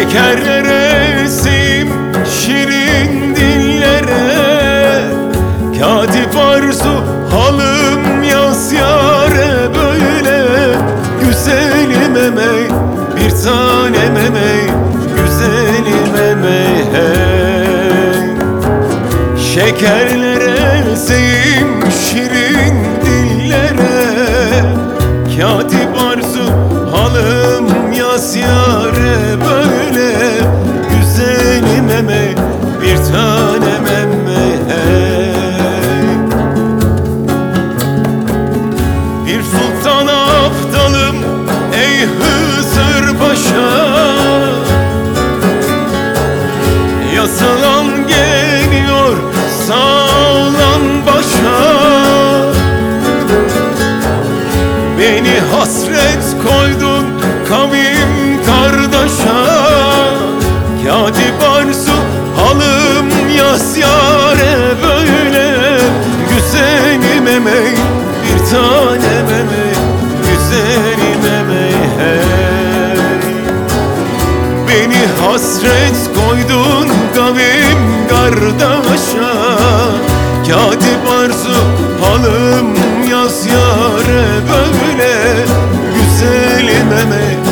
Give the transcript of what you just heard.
Şekerlere sim, şirin dillere, katip arzu halım yaz yâre. Böyle güzelim emey, bir tanem emey, güzelim emey hey. Şekerlere sim, şirin dillere, katip arzu halım yaz yâre. Böyle güzelim emey, bir tanem emey hey. Bir sultan aptalım ey Hızır Paşa, yazılan geliyor sağlan başa. Beni hasret koydun kavim kardeşa, katip arzu halım yaz yâre. Böyle güzelim emey, bir tanem emey, güzelim emey hey. Beni hasret koydun kavim kardeşa, katip arzu halım yaz yâre. Böyle güzelim emey,